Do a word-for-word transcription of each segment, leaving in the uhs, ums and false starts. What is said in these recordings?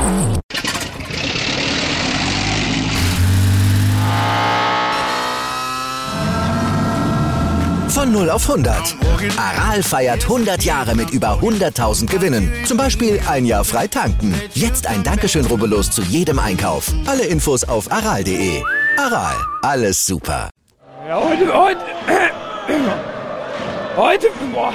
Von null auf hundert. Aral feiert hundert Jahre mit über hunderttausend Gewinnen. Zum Beispiel ein Jahr frei tanken. Jetzt ein Dankeschön, rubbellos zu jedem Einkauf. Alle Infos auf aral punkt de. Aral, alles super. Ja, heute, heute, heute, boah.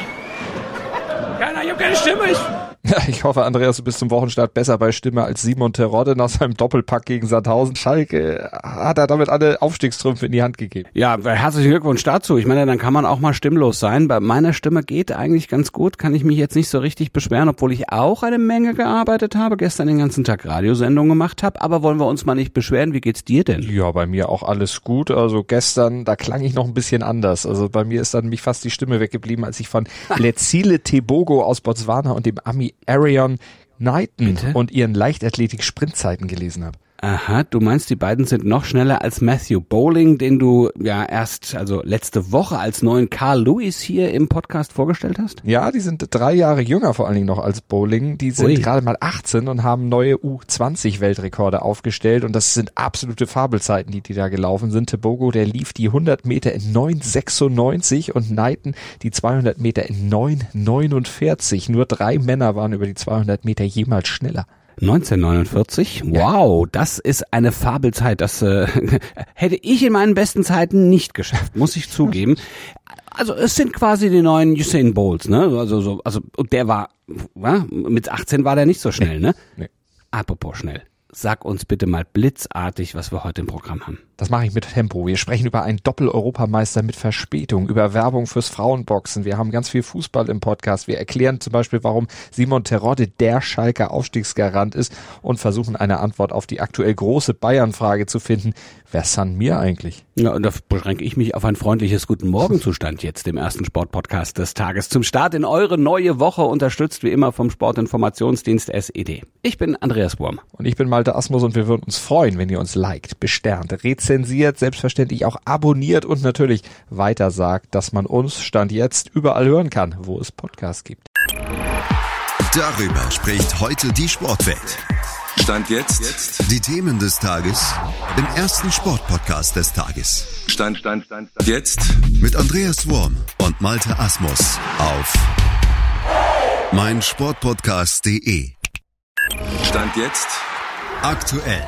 Keiner, ich hab keine Stimme, ich... Ja, ich hoffe, Andreas, du bist zum Wochenstart besser bei Stimme als Simon Terodde nach seinem Doppelpack gegen Sandhausen. Schalke hat er damit alle Aufstiegstrümpfe in die Hand gegeben. Ja, herzlichen Glückwunsch dazu. Ich meine, dann kann man auch mal stimmlos sein. Bei meiner Stimme geht eigentlich ganz gut, kann ich mich jetzt nicht so richtig beschweren, obwohl ich auch eine Menge gearbeitet habe, gestern den ganzen Tag Radiosendungen gemacht habe. Aber wollen wir uns mal nicht beschweren, wie geht's dir denn? Ja, bei mir auch alles gut. Also gestern, da klang ich noch ein bisschen anders. Also bei mir ist dann nämlich fast die Stimme weggeblieben, als ich von Letsile Tebogo aus Botswana und dem Ami Arion Knighton Bitte? und ihren Leichtathletik-Sprintzeiten gelesen habe. Aha, du meinst, die beiden sind noch schneller als Matthew Bowling, den du ja erst, also letzte Woche als neuen Carl Lewis hier im Podcast vorgestellt hast? Ja, die sind drei Jahre jünger vor allen Dingen noch als Bowling. Die sind Ui. gerade mal achtzehn und haben neue U zwanzig Weltrekorde aufgestellt und das sind absolute Fabelzeiten, die die da gelaufen sind. Tebogo, der lief die hundert Meter in neun sechsundneunzig und Knighton die zweihundert Meter in neun neunundvierzig. Nur drei Männer waren über die zweihundert Meter jemals schneller. neunzehnhundertneunundvierzig? Wow, das ist eine Fabelzeit. Das äh, hätte ich in meinen besten Zeiten nicht geschafft, muss ich zugeben. Also es sind quasi die neuen Usain Bolts, ne? Also so, also der war, ja, mit achtzehn war der nicht so schnell, ne? Nee. Apropos schnell. Sag uns bitte mal blitzartig, was wir heute im Programm haben. Das mache ich mit Tempo. Wir sprechen über einen Doppel-Europameister mit Verspätung, über Werbung fürs Frauenboxen. Wir haben ganz viel Fußball im Podcast. Wir erklären zum Beispiel, warum Simon Terodde der Schalker Aufstiegsgarant ist und versuchen eine Antwort auf die aktuell große Bayern-Frage zu finden. Wer san mir eigentlich? Ja, und da beschränke ich mich auf ein freundliches Guten Morgen-Zustand jetzt im ersten Sportpodcast des Tages. Zum Start in eure neue Woche, unterstützt wie immer vom Sportinformationsdienst S E D. Ich bin Andreas Wurm. Und ich bin Malte Asmus und wir würden uns freuen, wenn ihr uns liked, besternt, rezensiert, selbstverständlich auch abonniert und natürlich weitersagt, dass man uns Stand jetzt überall hören kann, wo es Podcasts gibt. Darüber spricht heute die Sportwelt. Stand jetzt. jetzt die Themen des Tages im ersten Sportpodcast des Tages. Stand, Stand, Stand, Stand. Jetzt mit Andreas Wurm und Malte Asmus auf meinsportpodcast punkt de. Stand jetzt aktuell.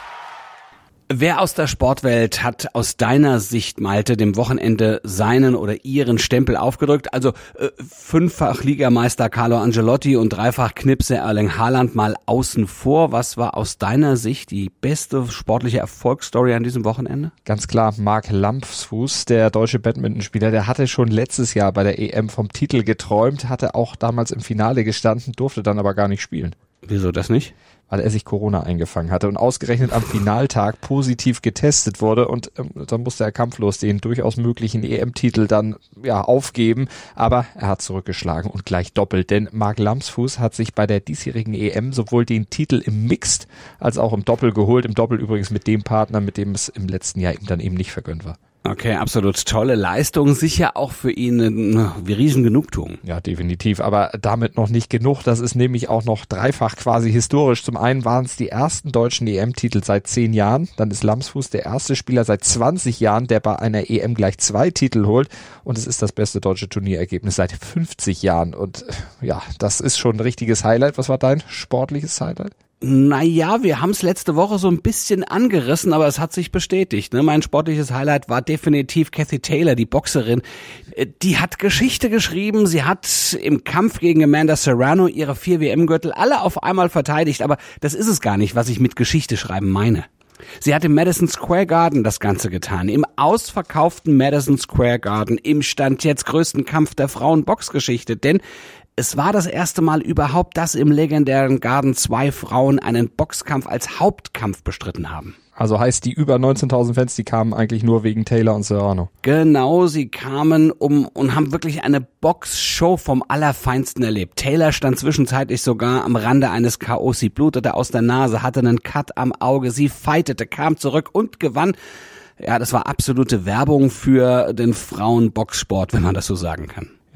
Wer aus der Sportwelt hat aus deiner Sicht, Malte, dem Wochenende seinen oder ihren Stempel aufgedrückt? Also äh, fünffach Ligameister Carlo Ancelotti und dreifach Knipse Erling Haaland mal außen vor. Was war aus deiner Sicht die beste sportliche Erfolgsstory an diesem Wochenende? Ganz klar, Mark Lampsfuß, der deutsche Badmintonspieler, der hatte schon letztes Jahr bei der E M vom Titel geträumt, hatte auch damals im Finale gestanden, durfte dann aber gar nicht spielen. Wieso das nicht? Weil er sich Corona eingefangen hatte und ausgerechnet am Finaltag positiv getestet wurde und ähm, dann musste er kampflos den durchaus möglichen E M-Titel dann ja aufgeben, aber er hat zurückgeschlagen und gleich doppelt, denn Mark Lampsfuß hat sich bei der diesjährigen E M sowohl den Titel im Mixed als auch im Doppel geholt, im Doppel übrigens mit dem Partner, mit dem es im letzten Jahr ihm dann eben nicht vergönnt war. Okay, absolut tolle Leistung, sicher auch für ihn eine riesen Genugtuung. Ja, definitiv, aber damit noch nicht genug. Das ist nämlich auch noch dreifach quasi historisch. Zum einen waren es die ersten deutschen E M-Titel seit zehn Jahren. Dann ist Lampsfuß der erste Spieler seit zwanzig Jahren, der bei einer E M gleich zwei Titel holt. Und es ist das beste deutsche Turnierergebnis seit fünfzig Jahren. Und ja, das ist schon ein richtiges Highlight. Was war dein sportliches Highlight? Naja, wir haben es letzte Woche so ein bisschen angerissen, aber es hat sich bestätigt. Ne? Mein sportliches Highlight war definitiv Cathy Taylor, die Boxerin. Die hat Geschichte geschrieben, sie hat im Kampf gegen Amanda Serrano ihre vier W M-Gürtel alle auf einmal verteidigt, aber das ist es gar nicht, was ich mit Geschichte schreiben meine. Sie hat im Madison Square Garden das Ganze getan, im ausverkauften Madison Square Garden, im Stand jetzt größten Kampf der Frauenboxgeschichte, denn es war das erste Mal überhaupt, dass im legendären Garden zwei Frauen einen Boxkampf als Hauptkampf bestritten haben. Also heißt, die über neunzehntausend Fans, die kamen eigentlich nur wegen Taylor und Serrano. Genau, sie kamen um und haben wirklich eine Boxshow vom Allerfeinsten erlebt. Taylor stand zwischenzeitlich sogar am Rande eines K O. Sie blutete aus der Nase, hatte einen Cut am Auge, sie fightete, kam zurück und gewann. Ja, das war absolute Werbung für den Frauenboxsport, wenn man das so sagen kann.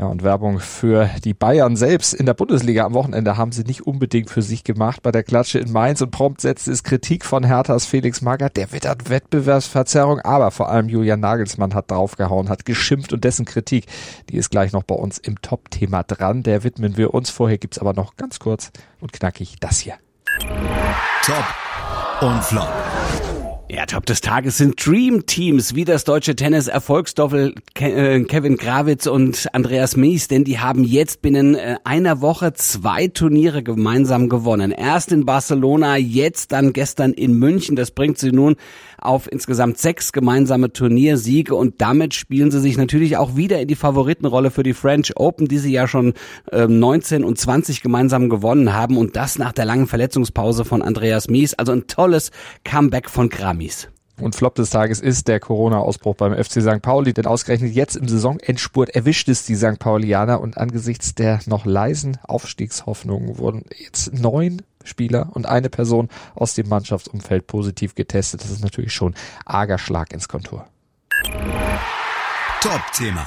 Ja, und Werbung für die Bayern selbst in der Bundesliga am Wochenende haben sie nicht unbedingt für sich gemacht bei der Klatsche in Mainz, und prompt setzte es Kritik von Herthas Felix Magath. Der wittert Wettbewerbsverzerrung, aber vor allem Julian Nagelsmann hat draufgehauen, hat geschimpft, und dessen Kritik, die ist gleich noch bei uns im Top-Thema dran. Der widmen wir uns. Vorher gibt's aber noch ganz kurz und knackig das hier. Top und Flop. Ja, Top des Tages sind Dream Teams, wie das deutsche Tennis-Erfolgsdoppel Kevin Grawitz und Andreas Mies, denn die haben jetzt binnen einer Woche zwei Turniere gemeinsam gewonnen. Erst in Barcelona, jetzt dann gestern in München. Das bringt sie nun auf insgesamt sechs gemeinsame Turniersiege, und damit spielen sie sich natürlich auch wieder in die Favoritenrolle für die French Open, die sie ja schon äh, neunzehn und zwanzig gemeinsam gewonnen haben, und das nach der langen Verletzungspause von Andreas Mies. Also ein tolles Comeback von Gramis. Und Flop des Tages ist der Corona-Ausbruch beim F C Sankt Pauli, denn ausgerechnet jetzt im Saisonendspurt erwischt es die Sankt Paulianer, und angesichts der noch leisen Aufstiegshoffnungen wurden jetzt neun Spieler und eine Person aus dem Mannschaftsumfeld positiv getestet. Das ist natürlich schon arger Schlag ins Kontor. Top-Thema.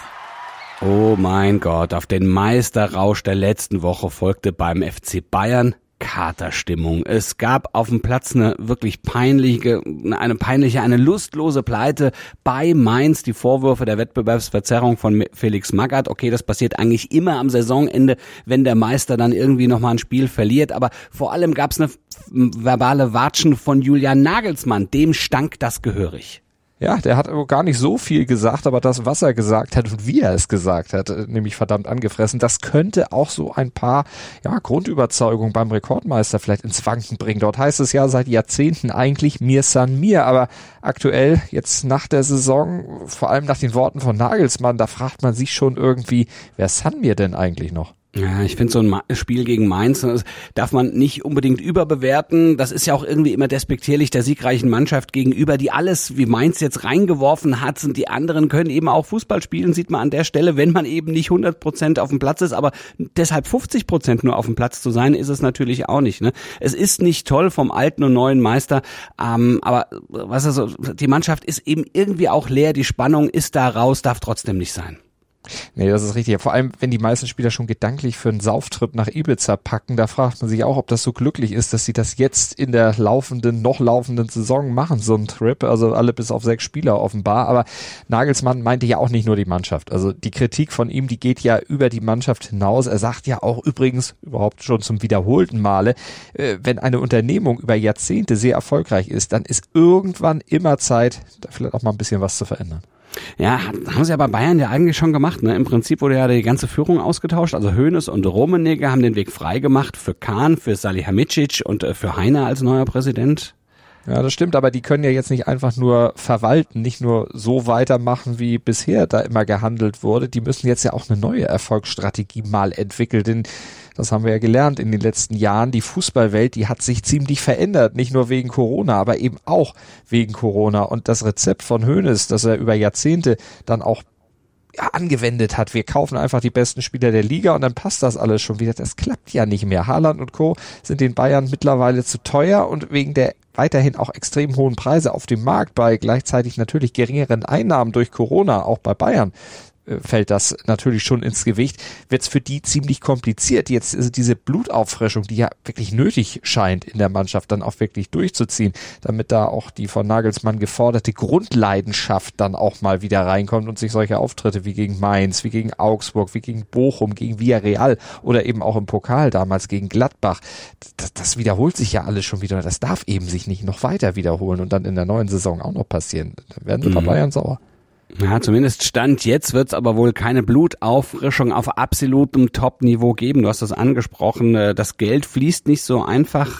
Oh mein Gott, auf den Meisterrausch der letzten Woche folgte beim F C Bayern Katerstimmung. Es gab auf dem Platz eine wirklich peinliche, eine peinliche, eine lustlose Pleite bei Mainz. Die Vorwürfe der Wettbewerbsverzerrung von Felix Magath. Okay, das passiert eigentlich immer am Saisonende, wenn der Meister dann irgendwie nochmal ein Spiel verliert. Aber vor allem gab es eine verbale Watschen von Julian Nagelsmann. Dem stank das gehörig. Ja, der hat gar nicht so viel gesagt, aber das, was er gesagt hat und wie er es gesagt hat, nämlich verdammt angefressen, das könnte auch so ein paar ja, Grundüberzeugungen beim Rekordmeister vielleicht ins Wanken bringen. Dort heißt es ja seit Jahrzehnten eigentlich mir san mir, aber aktuell jetzt nach der Saison, vor allem nach den Worten von Nagelsmann, da fragt man sich schon irgendwie, wer san mir denn eigentlich noch? Ja, ich finde so ein Spiel gegen Mainz, das darf man nicht unbedingt überbewerten. Das ist ja auch irgendwie immer despektierlich der siegreichen Mannschaft gegenüber, die alles wie Mainz jetzt reingeworfen hat, und die anderen können eben auch Fußball spielen, sieht man an der Stelle, wenn man eben nicht hundert Prozent auf dem Platz ist, aber deshalb fünfzig Prozent nur auf dem Platz zu sein, ist es natürlich auch nicht. Ne? Es ist nicht toll vom alten und neuen Meister, ähm, aber was also, die Mannschaft ist eben irgendwie auch leer, die Spannung ist da raus, darf trotzdem nicht sein. Nee, das ist richtig. Vor allem, wenn die meisten Spieler schon gedanklich für einen Sauftrip nach Ibiza packen, da fragt man sich auch, ob das so glücklich ist, dass sie das jetzt in der laufenden, noch laufenden Saison machen, so ein Trip. Also alle bis auf sechs Spieler offenbar. Aber Nagelsmann meinte ja auch nicht nur die Mannschaft. Also die Kritik von ihm, die geht ja über die Mannschaft hinaus. Er sagt ja auch übrigens überhaupt schon zum wiederholten Male, äh, wenn eine Unternehmung über Jahrzehnte sehr erfolgreich ist, dann ist irgendwann immer Zeit, da vielleicht auch mal ein bisschen was zu verändern. Ja, haben sie ja bei Bayern ja eigentlich schon gemacht. Ne? Im Prinzip wurde ja die ganze Führung ausgetauscht. Also Hoeneß und Rummenigge haben den Weg frei gemacht für Kahn, für Salihamidzic und für Heiner als neuer Präsident. Ja, das stimmt, aber die können ja jetzt nicht einfach nur verwalten, nicht nur so weitermachen, wie bisher da immer gehandelt wurde. Die müssen jetzt ja auch eine neue Erfolgsstrategie mal entwickeln, denn das haben wir ja gelernt in den letzten Jahren. Die Fußballwelt, die hat sich ziemlich verändert, nicht nur wegen Corona, aber eben auch wegen Corona. Und das Rezept von Hoeneß, das er über Jahrzehnte dann auch ja, angewendet hat, wir kaufen einfach die besten Spieler der Liga und dann passt das alles schon wieder. Das klappt ja nicht mehr. Haaland und Co. sind den Bayern mittlerweile zu teuer, und wegen der weiterhin auch extrem hohen Preise auf dem Markt, bei gleichzeitig natürlich geringeren Einnahmen durch Corona, auch bei Bayern, fällt das natürlich schon ins Gewicht, wird es für die ziemlich kompliziert. Jetzt ist diese Blutauffrischung, die ja wirklich nötig scheint in der Mannschaft, dann auch wirklich durchzuziehen, damit da auch die von Nagelsmann geforderte Grundleidenschaft dann auch mal wieder reinkommt und sich solche Auftritte wie gegen Mainz, wie gegen Augsburg, wie gegen Bochum, gegen Villarreal oder eben auch im Pokal damals gegen Gladbach, das, das wiederholt sich ja alles schon wieder. Das darf eben sich nicht noch weiter wiederholen und dann in der neuen Saison auch noch passieren. Da werden sie bei Bayern sauer. Ja, zumindest Stand jetzt wird es aber wohl keine Blutauffrischung auf absolutem Top-Niveau geben. Du hast das angesprochen, das Geld fließt nicht so einfach.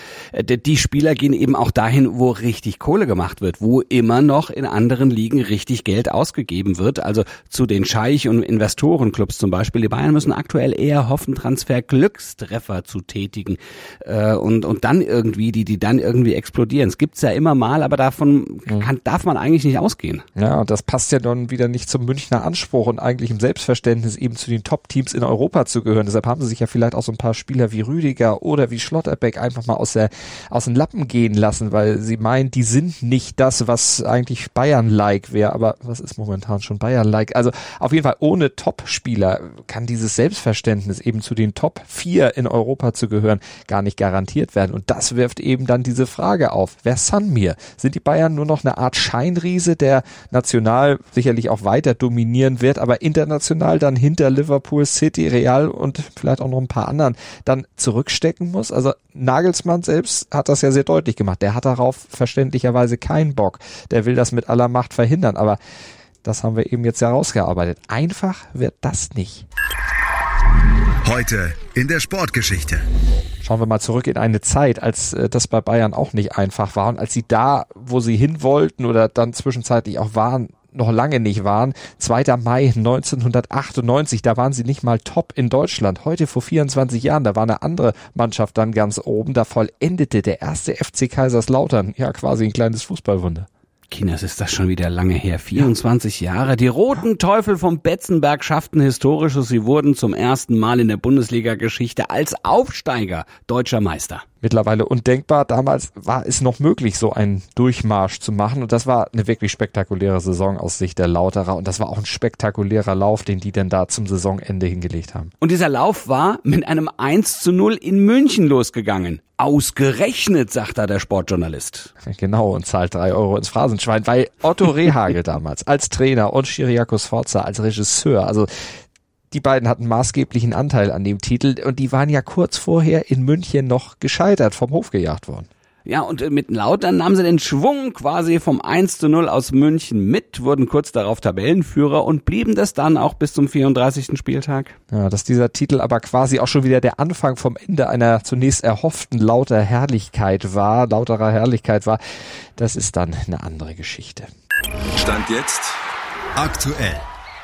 Die Spieler gehen eben auch dahin, wo richtig Kohle gemacht wird, wo immer noch in anderen Ligen richtig Geld ausgegeben wird. Also zu den Scheich- und Investorenclubs zum Beispiel. Die Bayern müssen aktuell eher hoffen, Transfer-Glückstreffer zu tätigen und, und dann irgendwie, die, die dann irgendwie explodieren. Es gibt's ja immer mal, aber davon kann, darf man eigentlich nicht ausgehen. Ja, und das passt passt ja dann wieder nicht zum Münchner Anspruch und eigentlich im Selbstverständnis eben zu den Top-Teams in Europa zu gehören. Deshalb haben sie sich ja vielleicht auch so ein paar Spieler wie Rüdiger oder wie Schlotterbeck einfach mal aus der aus den Lappen gehen lassen, weil sie meinen, die sind nicht das, was eigentlich Bayern-like wäre. Aber was ist momentan schon Bayern-like? Also auf jeden Fall ohne Top-Spieler kann dieses Selbstverständnis eben zu den Top vier in Europa zu gehören gar nicht garantiert werden. Und das wirft eben dann diese Frage auf. Wer san mir? Sind die Bayern nur noch eine Art Scheinriese, der national sicherlich auch weiter dominieren wird, aber international dann hinter Liverpool, City, Real und vielleicht auch noch ein paar anderen dann zurückstecken muss? Also Nagelsmann selbst hat das ja sehr deutlich gemacht. Der hat darauf verständlicherweise keinen Bock. Der will das mit aller Macht verhindern, aber das haben wir eben jetzt ja rausgearbeitet. Einfach wird das nicht. Heute in der Sportgeschichte. Schauen wir mal zurück in eine Zeit, als äh, das bei Bayern auch nicht einfach war und als sie da, wo sie hin wollten oder dann zwischenzeitlich auch waren, noch lange nicht waren. zweiter Mai neunzehnhundertachtundneunzig, da waren sie nicht mal top in Deutschland. Heute vor vierundzwanzig Jahren, da war eine andere Mannschaft dann ganz oben. Da vollendete der erste F C Kaiserslautern, ja quasi ein kleines Fußballwunder. Kinders, ist das schon wieder lange her. vierundzwanzig Jahre. Die Roten Teufel vom Betzenberg schafften Historisches. Sie wurden zum ersten Mal in der Bundesliga-Geschichte als Aufsteiger deutscher Meister. Mittlerweile undenkbar. Damals war es noch möglich, so einen Durchmarsch zu machen. Und das war eine wirklich spektakuläre Saison aus Sicht der Lauterer. Und das war auch ein spektakulärer Lauf, den die denn da zum Saisonende hingelegt haben. Und dieser Lauf war mit einem eins zu null in München losgegangen. Ausgerechnet, sagt da der Sportjournalist. Genau, und zahlt drei Euro ins Phrasenschwein, weil Otto Rehhagel damals als Trainer und Chiriakos Forza als Regisseur, also die beiden hatten maßgeblichen Anteil an dem Titel und die waren ja kurz vorher in München noch gescheitert, vom Hof gejagt worden. Ja, und mit Lautern nahmen sie den Schwung quasi vom eins zu null aus München mit, wurden kurz darauf Tabellenführer und blieben das dann auch bis zum vierunddreißigsten Spieltag. Ja, dass dieser Titel aber quasi auch schon wieder der Anfang vom Ende einer zunächst erhofften Lauter Herrlichkeit war, lauterer Herrlichkeit war, das ist dann eine andere Geschichte. Stand jetzt aktuell.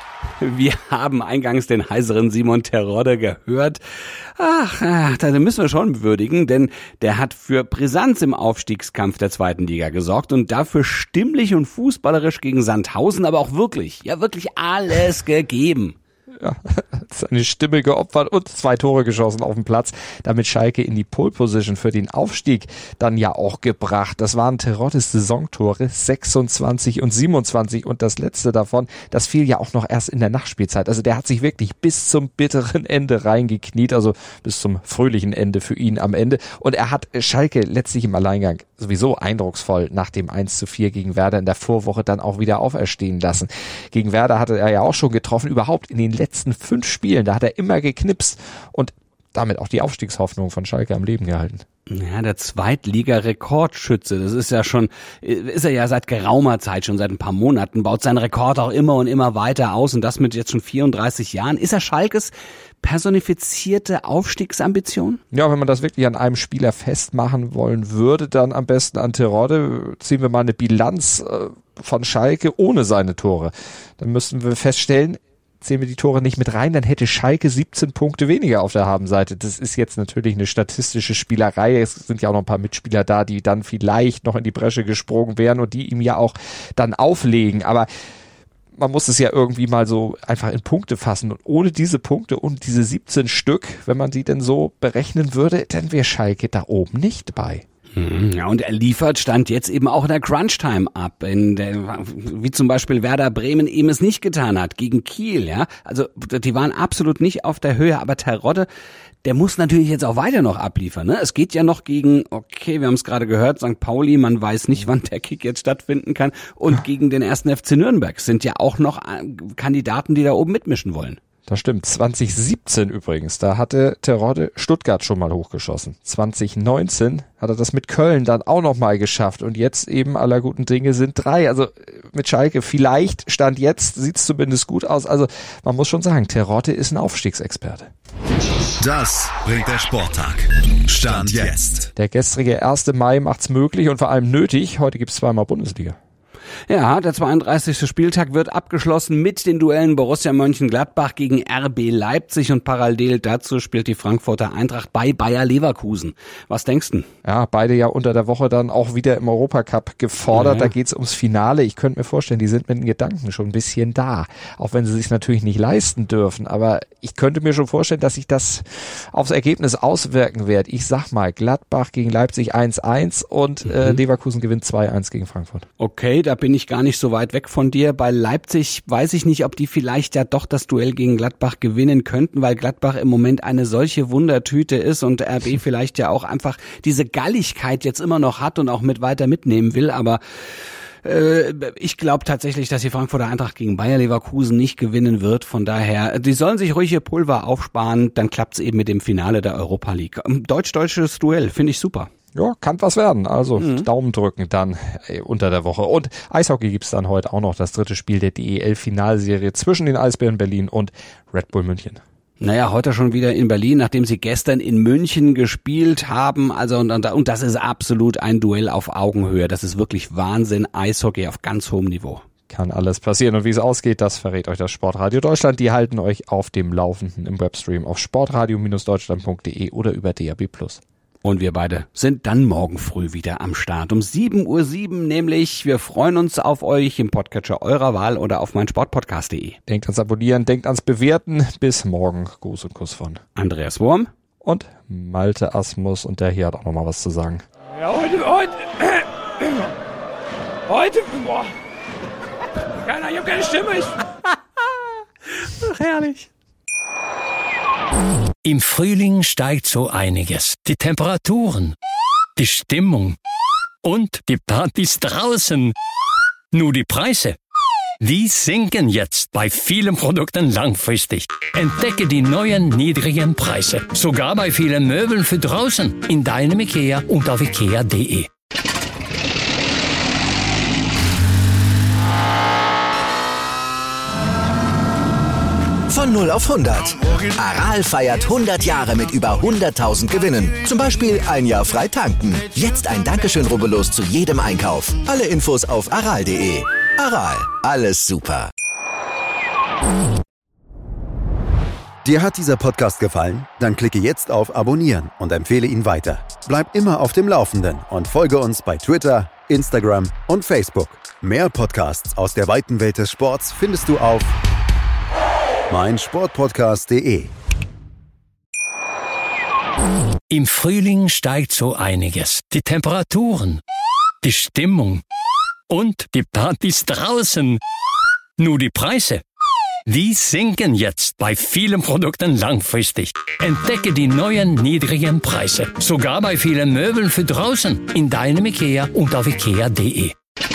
Wir haben eingangs den heiseren Simon Terodde gehört. Ach, ach, da müssen wir schon würdigen, denn der hat für Brisanz im Aufstiegskampf der zweiten Liga gesorgt und dafür stimmlich und fußballerisch gegen Sandhausen, aber auch wirklich, ja wirklich alles gegeben. Ja, seine Stimme geopfert und zwei Tore geschossen auf dem Platz. Damit Schalke in die Pole Position für den Aufstieg dann ja auch gebracht. Das waren Teroddes Saisontore, sechsundzwanzig und siebenundzwanzig und das letzte davon, das fiel ja auch noch erst in der Nachspielzeit. Also der hat sich wirklich bis zum bitteren Ende reingekniet, also bis zum fröhlichen Ende für ihn am Ende. Und er hat Schalke letztlich im Alleingang sowieso eindrucksvoll nach dem eins zu vier gegen Werder in der Vorwoche dann auch wieder auferstehen lassen. Gegen Werder hatte er ja auch schon getroffen, überhaupt in den letzten fünf Spielen, da hat er immer geknipst und damit auch die Aufstiegshoffnung von Schalke am Leben gehalten. Ja, der Zweitliga-Rekordschütze, das ist ja schon, ist er ja seit geraumer Zeit, schon seit ein paar Monaten, baut seinen Rekord auch immer und immer weiter aus und das mit jetzt schon vierunddreißig Jahren. Ist er Schalkes personifizierte Aufstiegsambition? Ja, wenn man das wirklich an einem Spieler festmachen wollen würde, dann am besten an Terodde. Ziehen wir mal eine Bilanz von Schalke ohne seine Tore. Dann müssten wir feststellen, zählen wir die Tore nicht mit rein, dann hätte Schalke siebzehn Punkte weniger auf der Habenseite. Das ist jetzt natürlich eine statistische Spielerei. Es sind ja auch noch ein paar Mitspieler da, die dann vielleicht noch in die Bresche gesprungen wären und die ihm ja auch dann auflegen. Aber man muss es ja irgendwie mal so einfach in Punkte fassen. Und ohne diese Punkte und diese siebzehn Stück, wenn man die denn so berechnen würde, dann wäre Schalke da oben nicht bei. Ja, und er liefert, stand jetzt eben auch in der Crunch-Time ab, in der, wie zum Beispiel Werder Bremen eben es nicht getan hat, gegen Kiel, ja. Also, die waren absolut nicht auf der Höhe, aber Terodde, der muss natürlich jetzt auch weiter noch abliefern, ne? Es geht ja noch gegen, okay, wir haben es gerade gehört, Sankt Pauli, man weiß nicht, wann der Kick jetzt stattfinden kann, und gegen den ersten F C Nürnberg sind ja auch noch Kandidaten, die da oben mitmischen wollen. Das stimmt. zwanzig siebzehn übrigens, da hatte Terodde Stuttgart schon mal hochgeschossen. zwanzig neunzehn hat er das mit Köln dann auch noch mal geschafft. Und jetzt eben aller guten Dinge sind drei. Also mit Schalke vielleicht, Stand jetzt, sieht es zumindest gut aus. Also man muss schon sagen, Terodde ist ein Aufstiegsexperte. Das bringt der Sporttag. Stand jetzt. Der gestrige erste Mai macht's möglich und vor allem nötig. Heute gibt's zweimal Bundesliga. Ja, der zweiunddreißigste Spieltag wird abgeschlossen mit den Duellen Borussia Mönchengladbach gegen R B Leipzig und parallel dazu spielt die Frankfurter Eintracht bei Bayer Leverkusen. Was denkst du? Ja, beide ja unter der Woche dann auch wieder im Europacup gefordert. Ja. Da geht's ums Finale. Ich könnte mir vorstellen, die sind mit den Gedanken schon ein bisschen da. Auch wenn sie sich natürlich nicht leisten dürfen. Aber ich könnte mir schon vorstellen, dass sich das aufs Ergebnis auswirken wird. Ich sag mal, Gladbach gegen Leipzig eins eins und mhm. äh, Leverkusen gewinnt zwei eins gegen Frankfurt. Okay, da bin ich gar nicht so weit weg von dir. Bei Leipzig weiß ich nicht, ob die vielleicht ja doch das Duell gegen Gladbach gewinnen könnten, weil Gladbach im Moment eine solche Wundertüte ist und R B vielleicht ja auch einfach diese Galligkeit jetzt immer noch hat und auch mit weiter mitnehmen will, aber äh, ich glaube tatsächlich, dass die Frankfurter Eintracht gegen Bayer Leverkusen nicht gewinnen wird. Von daher, die sollen sich ruhig ihr Pulver aufsparen, dann klappt's eben mit dem Finale der Europa League. Deutsch-deutsches Duell, finde ich super. Ja, kann was werden. Also mhm. Daumen drücken dann ey, unter der Woche. Und Eishockey gibt's dann heute auch noch das dritte Spiel der D E L-Finalserie zwischen den Eisbären Berlin und Red Bull München. Naja, heute schon wieder in Berlin, nachdem sie gestern in München gespielt haben. Also und, und das ist absolut ein Duell auf Augenhöhe. Das ist wirklich Wahnsinn. Eishockey auf ganz hohem Niveau. Kann alles passieren. Und wie es ausgeht, das verrät euch das Sportradio Deutschland. Die halten euch auf dem Laufenden im Webstream auf sportradio Bindestrich deutschland punkt de oder über D A B plus. Und wir beide sind dann morgen früh wieder am Start. Um sieben Uhr sieben nämlich. Wir freuen uns auf euch im Podcatcher eurer Wahl oder auf meinsportpodcast punkt de. Denkt ans Abonnieren, denkt ans Bewerten. Bis morgen. Gruß und Kuss von Andreas Wurm und Malte Asmus. Und der hier hat auch nochmal was zu sagen. Ja, heute, heute, heute, boah. Keiner, ich hab keine Stimme. Ich Ach, herrlich. Im Frühling steigt so einiges. Die Temperaturen, die Stimmung und die Partys draußen. Nur die Preise, die sinken jetzt bei vielen Produkten langfristig. Entdecke die neuen niedrigen Preise. Sogar bei vielen Möbeln für draußen. In deinem Ikea und auf ikea punkt de. Von null auf hundert. Aral feiert hundert Jahre mit über hunderttausend Gewinnen. Zum Beispiel ein Jahr frei tanken. Jetzt ein Dankeschön, rubbellos zu jedem Einkauf. Alle Infos auf aral punkt de. Aral, alles super. Dir hat dieser Podcast gefallen? Dann klicke jetzt auf Abonnieren und empfehle ihn weiter. Bleib immer auf dem Laufenden und folge uns bei Twitter, Instagram und Facebook. Mehr Podcasts aus der weiten Welt des Sports findest du auf meinsportpodcast punkt de. Im Frühling steigt so einiges. Die Temperaturen, die Stimmung und die Partys draußen. Nur die Preise, die sinken jetzt bei vielen Produkten langfristig. Entdecke die neuen niedrigen Preise. Sogar bei vielen Möbeln für draußen. In deinem Ikea und auf ikea punkt de.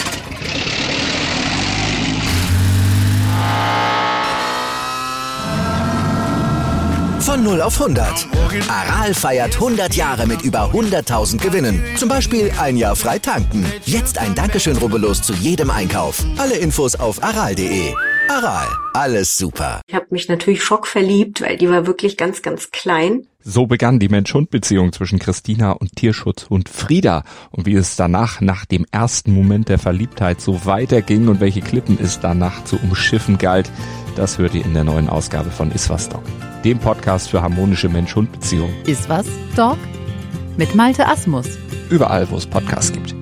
Von null auf hundert. Aral feiert hundert Jahre mit über hunderttausend Gewinnen. Zum Beispiel ein Jahr frei tanken. Jetzt ein Dankeschön, rubbellos zu jedem Einkauf. Alle Infos auf aral punkt de. Aral, alles super. Ich habe mich natürlich schockverliebt, weil die war wirklich ganz, ganz klein. So begann die Mensch-Hund-Beziehung zwischen Christina und Tierschutzhund Frieda. Und wie es danach, nach dem ersten Moment der Verliebtheit, so weiterging und welche Klippen es danach zu umschiffen galt, das hört ihr in der neuen Ausgabe von Iswas Dog, dem Podcast für harmonische Mensch-Hund-Beziehungen. Iswas Dog mit Malte Asmus. Überall, wo es Podcasts gibt.